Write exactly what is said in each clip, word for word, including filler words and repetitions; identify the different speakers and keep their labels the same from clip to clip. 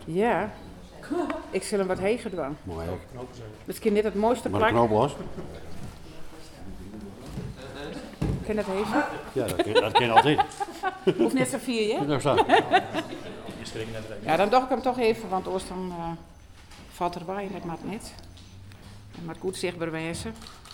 Speaker 1: Ja. Ik zal hem wat heen doen.
Speaker 2: Mooi hè?
Speaker 1: Misschien niet het mooiste
Speaker 2: Maar de
Speaker 1: plak.
Speaker 2: knoop los?
Speaker 1: Ken het even?
Speaker 2: Ja, dat kan, dat kan altijd.
Speaker 1: Hoeft net zo vier, hè?
Speaker 2: Daar staat.
Speaker 1: Ja, dan doe ik hem toch even, want anders dan uh, valt er bij en dat mag niet. Het moet goed zichtbaar wezen.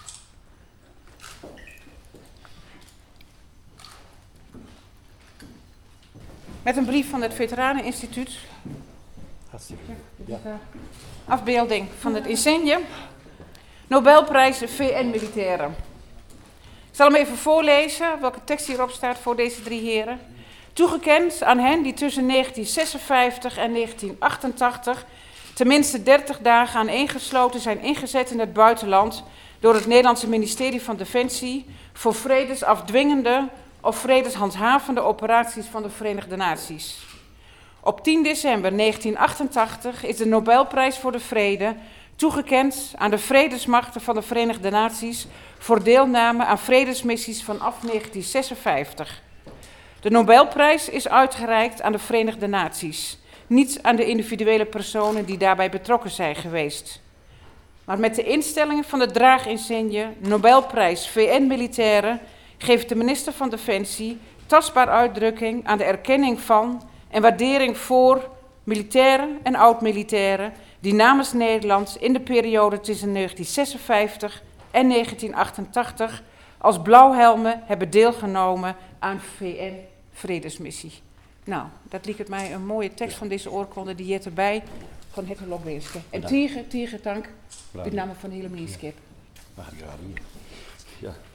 Speaker 1: Met een brief van het Veteraneninstituut.
Speaker 2: Hartstikke.
Speaker 1: Ja. Afbeelding van het insigne. Nobelprijs V N-militairen. Ik zal hem even voorlezen, welke tekst hierop staat voor deze drie heren. Toegekend aan hen die tussen negentien zesenvijftig en negentien achtentachtig tenminste dertig dagen aaneengesloten zijn ingezet in het buitenland door het Nederlandse ministerie van Defensie voor vredesafdwingende of vredeshandhavende operaties van de Verenigde Naties. Op tien december negentien achtentachtig is de Nobelprijs voor de Vrede toegekend aan de vredesmachten van de Verenigde Naties voor deelname aan vredesmissies vanaf negentien zesenvijftig. De Nobelprijs is uitgereikt aan de Verenigde Naties, niet aan de individuele personen die daarbij betrokken zijn geweest. Maar met de instellingen van de draaginsigne Nobelprijs V N-militairen geeft de minister van Defensie tastbaar uitdrukking aan de erkenning van en waardering voor militairen en oud-militairen die namens Nederland in de periode tussen negentien zesenvijftig en negentien achtentachtig als blauwhelmen hebben deelgenomen aan V N-vredesmissie. Nou, dat liet het mij een mooie tekst van deze oorkonde, die hier erbij van Hette Lokweerske. En Tiger, Tiger, dank, met name van de hele ministerskip.
Speaker 2: Mag ik hier? Ja.